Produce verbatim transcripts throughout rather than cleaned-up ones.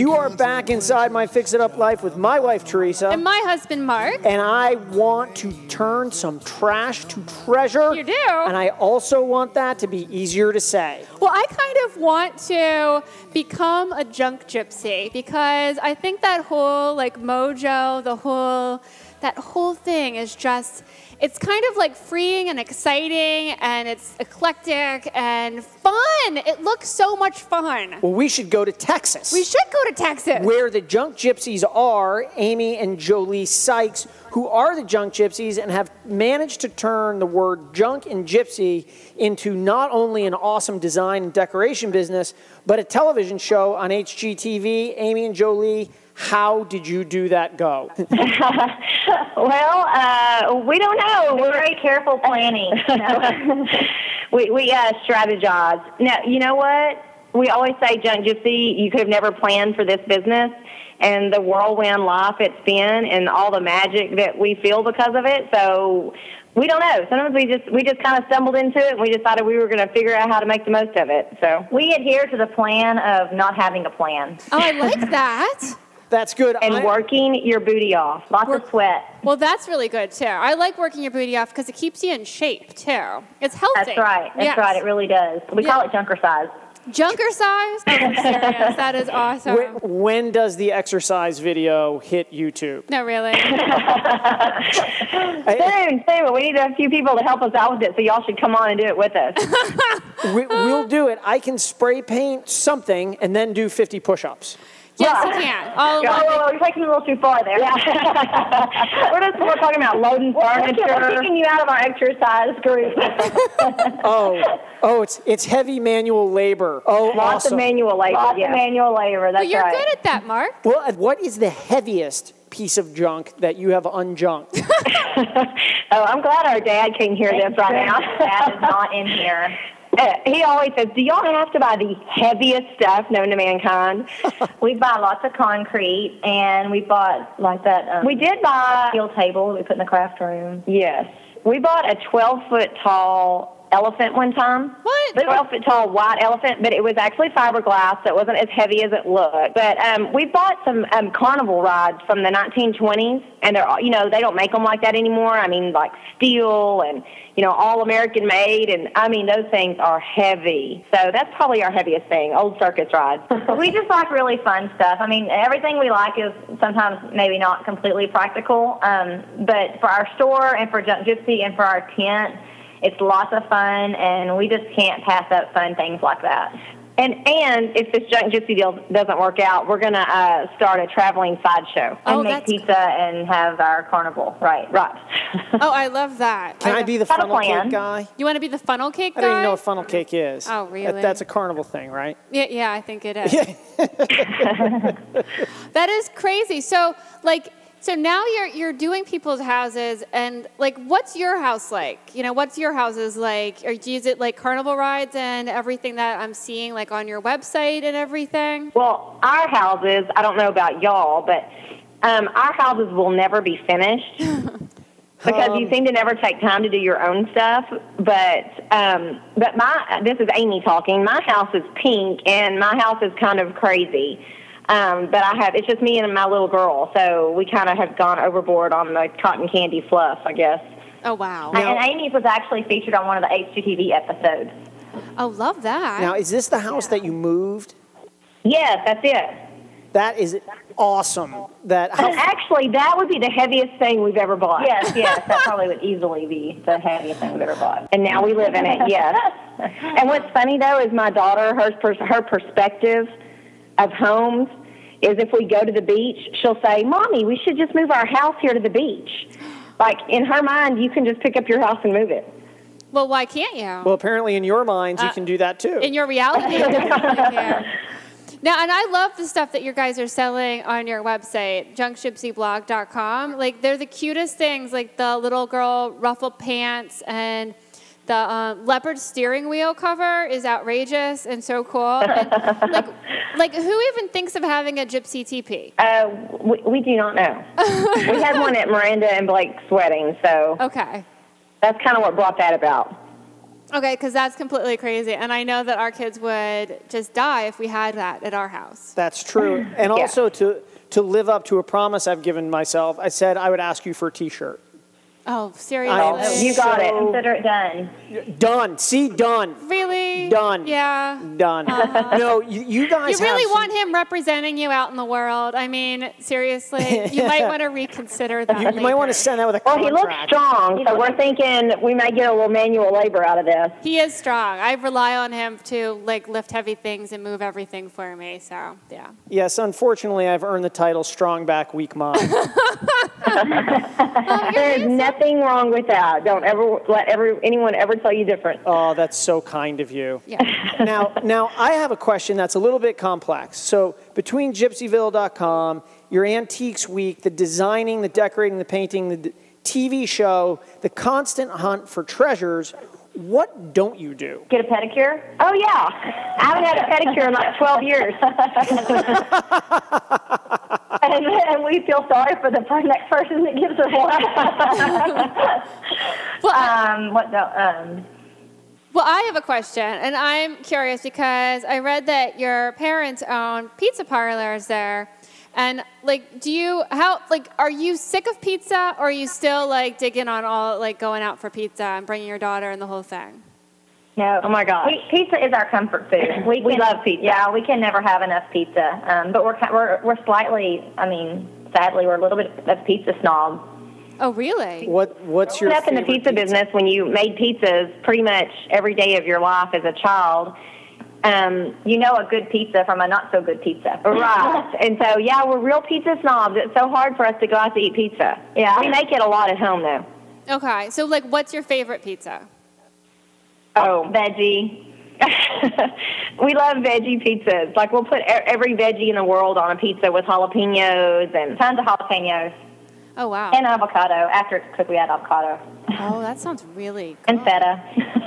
You are back inside my Fix It Up life with my wife, Teresa. And my husband, Mark. And I want to turn some trash to treasure. You do? And I also want that to be easier to say. Well, I kind of want to become a junk gypsy because I think that whole, like, mojo, the whole, that whole thing is just... It's kind of like freeing and exciting, and it's eclectic and fun. It looks so much fun. Well, we should go to Texas. We should go to Texas. Where the junk gypsies are, Amy and Jolie Sykes, who are the junk gypsies and have managed to turn the word junk and gypsy into not only an awesome design and decoration business, but a television show on H G T V. Amy and Jolie, how did you do that go? Well, uh, we don't know. We're very careful planning. You know? we we uh, strategize. Now, you know what? We always say, junk gypsy, you could have never planned for this business, and the whirlwind life it's been, and all the magic that we feel because of it. So we don't know. Sometimes we just we just kind of stumbled into it, and we decided we were going to figure out how to make the most of it. So we adhere to the plan of not having a plan. Oh, I like that. That's good. And I, working your booty off. Lots Work, of sweat. Well, that's really good, too. I like working your booty off because it keeps you in shape, too. It's healthy. That's right. That's yes. right. It really does. We Yeah. call it junker size. Junker size? Oh, I'm serious. That is awesome. when, when does the exercise video hit YouTube? No, really. soon, soon. But we need a few people to help us out with it, so y'all should come on and do it with us. we, we'll do it. I can spray paint something and then do fifty push-ups. Yes, you can. All in Oh, one. whoa, whoa, you're taking it a little too far there. Yeah. we're just we're talking about loading furniture. We're kicking you out of our exercise group. Oh, oh, it's it's heavy manual labor. Oh, Lots awesome. of manual labor. Lots yeah. of manual labor. That's Well, you're right. good at that, Mark. Well, what is the heaviest piece of junk that you have unjunked? Oh, I'm glad our dad can hear this right now. Dad is not in here. Uh, he always says, do y'all have to buy the heaviest stuff known to mankind? We buy lots of concrete, and we bought like that. Um, we did buy a steel table that we put in the craft room. Yes. We bought a twelve-foot tall elephant one time. What? The twelve-foot tall white elephant, but it was actually fiberglass, so it wasn't as heavy as it looked. But um, we bought some um, carnival rides from the nineteen twenties, and they're all, you know, they don't make them like that anymore. I mean, like steel and, you know, all American made, and I mean, those things are heavy. So that's probably our heaviest thing, old circus rides. We just like really fun stuff. I mean, everything we like is sometimes maybe not completely practical, um, but for our store and for Junk Gypsy and for our tent, it's lots of fun, and we just can't pass up fun things like that. And and if this Junk Gypsy deal doesn't work out, we're going to uh, start a traveling sideshow and Oh, make that's pizza and have our carnival. Right, right. Oh, I love that. Can I, be the Got a funnel plan. cake guy? You want to be the funnel cake guy? I don't even know what funnel cake is. Oh, That- really? that's a carnival thing, right? Yeah, yeah, I think it is. That is crazy. So, like, so now you're you're doing people's houses, and like, what's your house like? You know, what's your houses like? Or do you use it like carnival rides and everything that I'm seeing like on your website and everything? Well, our houses, I don't know about y'all, but um, our houses will never be finished because Um, you seem to never take time to do your own stuff. But um, but my this is Amy talking. My house is pink, and my house is kind of crazy. Um, but I have it's just me and my little girl, so we kind of have gone overboard on the cotton candy fluff, I guess. Oh, wow. Now- And Amy's was actually featured on one of the H G T V episodes. Oh, love that. Now, is this the house that you moved? Yes, that's it. That is awesome. That how, Actually, that would be the heaviest thing we've ever bought. Yes, yes, that probably would easily be the heaviest thing we've ever bought. And now we live in it, yes. And what's funny, though, is my daughter, her, pers- her perspective of homes is if we go to the beach, she'll say, Mommy, we should just move our house here to the beach. Like, in her mind, you can just pick up your house and move it. Well, why can't you? well, apparently in your minds, you Uh, can do that too. In your reality, you definitely can. Now, and I love the stuff that you guys are selling on your website, junk gypsy blog dot com. Like, they're the cutest things, like the little girl ruffled pants, and the um, leopard steering wheel cover is outrageous and so cool. And, like, like, who even thinks of having a gypsy teepee? Uh, we, we do not know. We had one at Miranda and Blake's wedding, so Okay. that's kind of what brought that about. Okay, because that's completely crazy. And I know that our kids would just die if we had that at our house. That's true. And Yeah. also to, to live up to a promise I've given myself, I said I would ask you for a T-shirt. Oh, seriously? I am You got it. So- Consider it done. Done. See, done. Really? Done. Yeah. Done. No, you, you guys You really have some- want him representing you out in the world. I mean, seriously, you might want to reconsider that. You, you might want to send that with a Well, he contract. looks strong, so we're thinking we might get a little manual labor out of this. He is strong. I rely on him to like lift heavy things and move everything for me. So yeah. Yes, unfortunately, I've earned the title Strong Back, Weak Mom. There is nothing wrong with that. Don't ever let ever anyone ever tell you different. Oh, that's so kind of you. Yeah. Now, now I have a question that's a little bit complex. So between gypsyville dot com, your Antiques Week, the designing, the decorating, the painting, the d- T V show, the constant hunt for treasures, what don't you do? Get a pedicure? Oh yeah, I haven't had a pedicure in like twelve years. and, and we feel sorry for the per- next person that gives us one. Well, I- um, what the um. Well, I have a question, and I'm curious because I read that your parents own pizza parlors there. And like, do you, how, like, are you sick of pizza, or are you still like digging on all, like going out for pizza and bringing your daughter and the whole thing? No. Oh my gosh. We, pizza is our comfort food. We, We can- love pizza. Yeah, we can never have enough pizza. Um, but we're, ki- we're we're slightly, I mean, sadly, we're a little bit of pizza snob. Oh, really? What What's your Growing up in the favorite pizza business, when you made pizzas pretty much every day of your life as a child, um, you know a good pizza from a not so good pizza. Right. And so, yeah, we're real pizza snobs. It's so hard for us to go out to eat pizza. Yeah. We make it a lot at home, though. Okay, so like, what's your favorite pizza? Oh, veggie. We love veggie pizzas. Like, we'll put e- every veggie in the world on a pizza with jalapenos and Tons of jalapenos Oh, wow. and avocado. After it's cooked, we add avocado Oh, that sounds really and good. feta.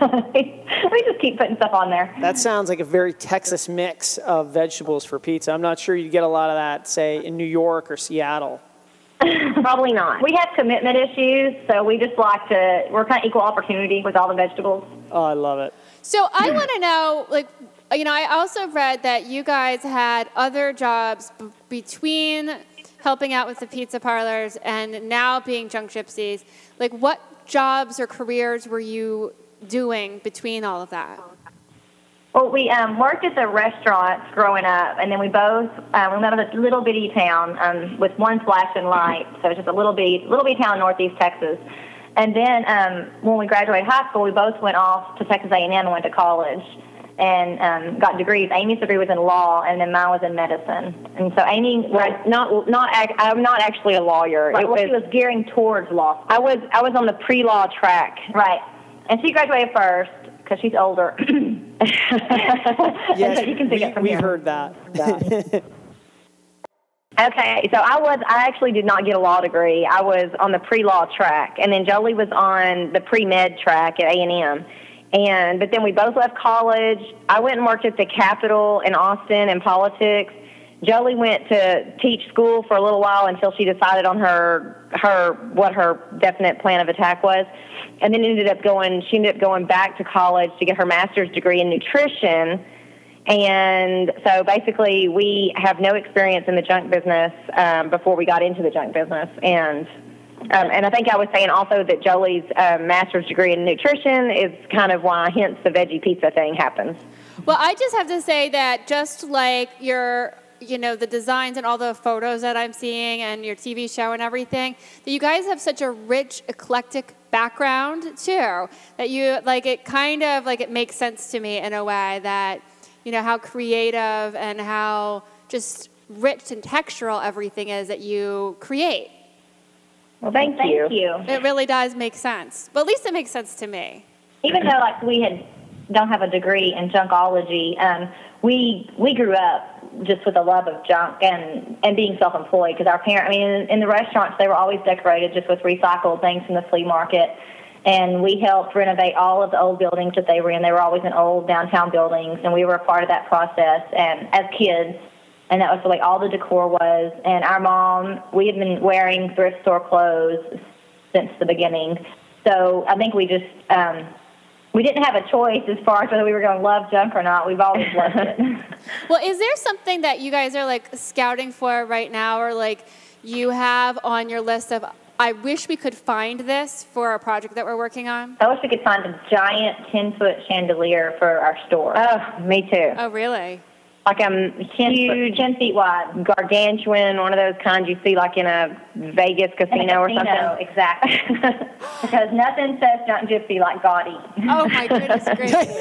We just keep putting stuff on there. That sounds like a very Texas mix of vegetables for pizza. I'm not sure you get a lot of that, say, in New York or Seattle. Probably not. We have commitment issues, so we just like to, we're kind of equal opportunity with all the vegetables. Oh, I love it. So I want to know, like, you know, I also read that you guys had other jobs b- between helping out with the pizza parlors and now being junk gypsies. Like, what jobs or careers were you doing between all of that? Well, we um, worked at the restaurants growing up, and then we both um, we lived in a little bitty town um, with one flashing light. So it's just a little bitty, little bitty town in northeast Texas. And then um, when we graduated high school, we both went off to Texas A and M and went to college and um, got degrees. Amy's degree was in law, and then mine was in medicine. And so Amy, Well, not not. ac- I'm not actually a lawyer. right, It well, was, she was gearing towards law. I was I was on the pre-law track. Right. And she graduated first because she's older. Yes, you can take we, it from we here. heard that. Okay, so I was I actually did not get a law degree. I was on the pre-law track, and then Jolie was on the pre-med track at A and M. And but then we both left college. I went and worked at the Capitol in Austin in politics. Jolie went to teach school for a little while until she decided on her her what her definite plan of attack was, and then ended up going. She ended up going back to college to get her master's degree in nutrition. And so basically, we have no experience in the junk business um, before we got into the junk business. And um, and I think I was saying also that Jolie's uh, master's degree in nutrition is kind of why, hence, the veggie pizza thing happens. Well, I just have to say that just like your, you know, the designs and all the photos that I'm seeing and your T V show and everything, that you guys have such a rich, eclectic background too, that you, like, it kind of, like, it makes sense to me in a way that, you know, how creative and how just rich and textural everything is that you create. Well, thank, Thank you. you. It really does make sense. But at least it makes sense to me. Even though like we had don't have a degree in junkology, um, we we grew up just with a love of junk and and being self-employed because our parents. I mean, in, in the restaurants they were always decorated just with recycled things from the flea market, and we helped renovate all of the old buildings that they were in. They were always in old downtown buildings, and we were a part of that process. And as kids. And that was the way all the decor was. And our mom, we had been wearing thrift store clothes since the beginning. So I think we just um, we we didn't have a choice as far as whether we were going to love junk or not. We've always loved it. Well, is there something that you guys are like scouting for right now, or like you have on your list of, I wish we could find this for a project that we're working on? I wish we could find a giant ten-foot chandelier for our store. Oh, me too. Oh, really? Like a ten, huge, foot, ten feet wide. gargantuan, one of those kinds you see like in a Vegas casino, In a or casino, something. exactly. Because nothing says junk gypsy like gaudy. Oh, my goodness gracious.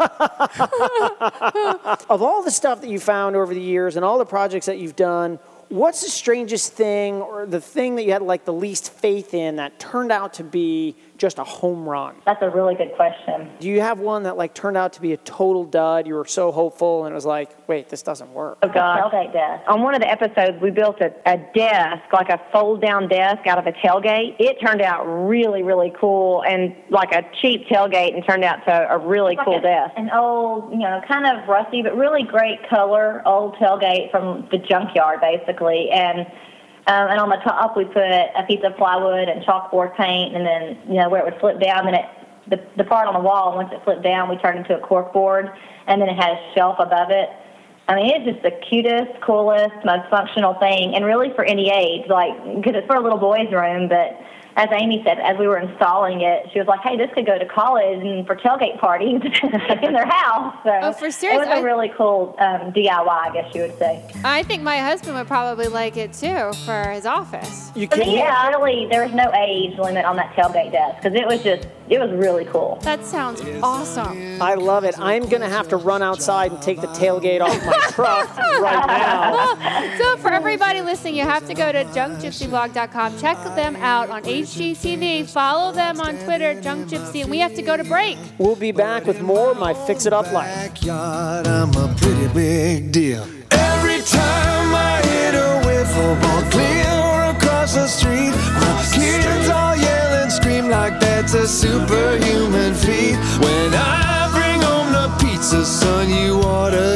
Of all the stuff that you found over the years and all the projects that you've done, what's the strangest thing or the thing that you had like the least faith in that turned out to be just a home run? That's a really good question. Do you have one that like turned out to be a total dud? You were so hopeful and it was like, wait, this doesn't work. Oh, God. Tailgate desk. On one of the episodes, we built a, a desk, like a fold-down desk out of a tailgate. It turned out really, really cool, and like a cheap tailgate, and turned out to a really Like cool a- desk. An old, you know, kind of rusty, but really great color, old tailgate from the junkyard, basically. And um, and on the top, we put a piece of plywood and chalkboard paint, and then, you know, where it would flip down, then it, the, the part on the wall, once it flipped down, we turned into a cork board, and then it had a shelf above it. I mean, it's just the cutest, coolest, most functional thing, and really for any age, like, because it's for a little boy's room, but as Amy said, as we were installing it, she was like, hey, this could go to college and for tailgate parties in their house. So Oh, for serious? it was a I- really cool um, D I Y, I guess you would say. I think my husband would probably like it too for his office. You For can me, yeah, really, there was no age limit on that tailgate desk because it was just, it was really cool. That sounds awesome. I love it. I'm going to have to run outside and take the tailgate off my truck right now. So for everybody listening, you have to go to junk gypsy blog dot com. Check them out on H G T V. Follow them on Twitter, Junk Gypsy, and we have to go to break. We'll be back with more of my Fix It Up life. Backyard, I'm a pretty big deal. Every time I hit a wiffle ball clear across the street, my kids all yell and scream like that's a superhuman feat. When I bring home the pizza, son, you ought to